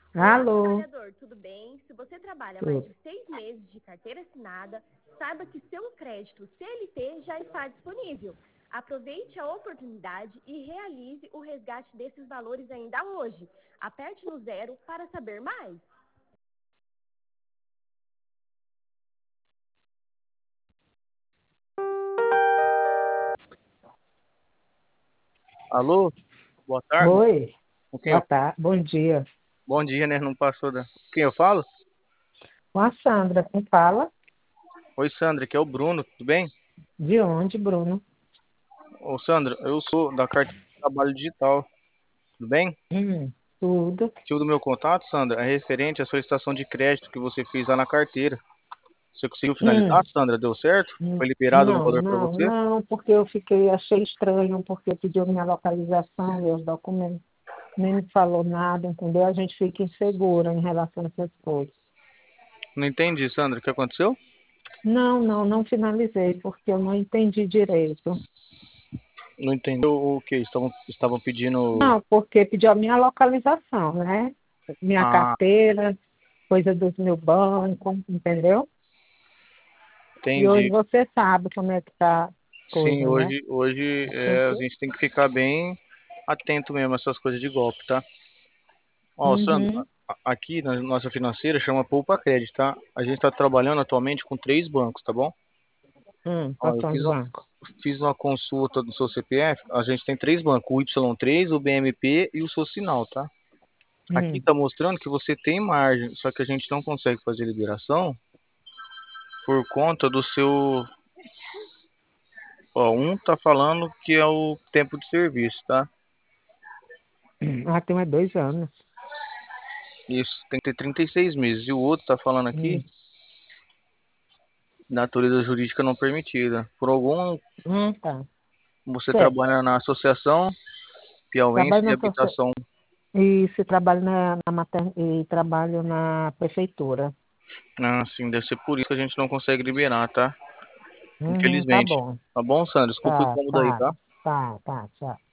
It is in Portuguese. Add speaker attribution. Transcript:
Speaker 1: Olá,
Speaker 2: Alô,
Speaker 1: trabalhador, tudo bem? Se você trabalha mais
Speaker 2: tudo.
Speaker 1: de 6 meses de carteira assinada, saiba que seu crédito CLT já está disponível. Aproveite a oportunidade e realize o resgate desses valores ainda hoje. Aperte no zero para saber mais.
Speaker 3: Alô, boa tarde.
Speaker 2: Oi,
Speaker 3: Com quem
Speaker 2: boa
Speaker 3: eu...
Speaker 2: tarde, bom dia.
Speaker 3: Bom dia, né? Não passou da. Quem eu falo?
Speaker 2: Com a Sandra, quem fala?
Speaker 3: Oi, Sandra, aqui é o Bruno, tudo bem?
Speaker 2: De onde, Bruno?
Speaker 3: Ô, Sandra, eu sou da carteira de trabalho digital, tudo bem?
Speaker 2: Tudo.
Speaker 3: O do meu contato, Sandra, é referente à solicitação de crédito que você fez lá na carteira. Você conseguiu finalizar,
Speaker 2: Hum,
Speaker 3: Sandra? Deu certo? Foi liberado o
Speaker 2: não,
Speaker 3: valor para
Speaker 2: não,
Speaker 3: você?
Speaker 2: não, porque achei estranho, porque pediu minha localização e os documentos. Nem me falou nada, entendeu? A gente fica insegura em relação a essas coisas.
Speaker 3: Não entendi, Sandra, o que aconteceu?
Speaker 2: Não finalizei, porque eu não entendi direito.
Speaker 3: Não entendeu o que? Estavam pedindo.
Speaker 2: Não, porque pediu a minha localização, né? Minha
Speaker 3: Ah,
Speaker 2: carteira, coisa do meu banco, entendeu? E hoje
Speaker 3: entendi.
Speaker 2: você sabe como é que tá a
Speaker 3: Sim,
Speaker 2: coisa, né?
Speaker 3: hoje a
Speaker 2: Porque...
Speaker 3: gente tem que ficar bem atento mesmo a essas coisas de golpe, tá? Ó, Sandro,
Speaker 2: Uhum,
Speaker 3: aqui na nossa financeira chama Poupa Crédito, tá? A gente está trabalhando atualmente com três bancos, tá bom? Ó, eu
Speaker 2: cartão de banco.
Speaker 3: fiz uma consulta do seu CPF, a gente tem três bancos, o Y3, o BMP e o Socinal, tá? Aqui
Speaker 2: Hum.
Speaker 3: tá mostrando que você tem margem, só que a gente não consegue fazer liberação por conta do seu... Ó, um tá falando que é o tempo de serviço, tá?
Speaker 2: Ah, tem mais 2 anos.
Speaker 3: Isso, tem que ter 36 meses. E o outro tá falando aqui,
Speaker 2: Hum.
Speaker 3: natureza jurídica não permitida. Por algum
Speaker 2: Tá.
Speaker 3: você
Speaker 2: Certo.
Speaker 3: trabalha na associação Piauiense
Speaker 2: Trabalho
Speaker 3: de
Speaker 2: na
Speaker 3: Habitação.
Speaker 2: Isso, trabalho e trabalho na prefeitura.
Speaker 3: Ah, sim, deve ser por isso que a gente não consegue liberar, tá?
Speaker 2: Uhum, tá
Speaker 3: Infelizmente.
Speaker 2: bom.
Speaker 3: Tá bom, Sandro? Desculpa o
Speaker 2: Tá,
Speaker 3: incômodo aí,
Speaker 2: tá,
Speaker 3: tá?
Speaker 2: tá, tchau.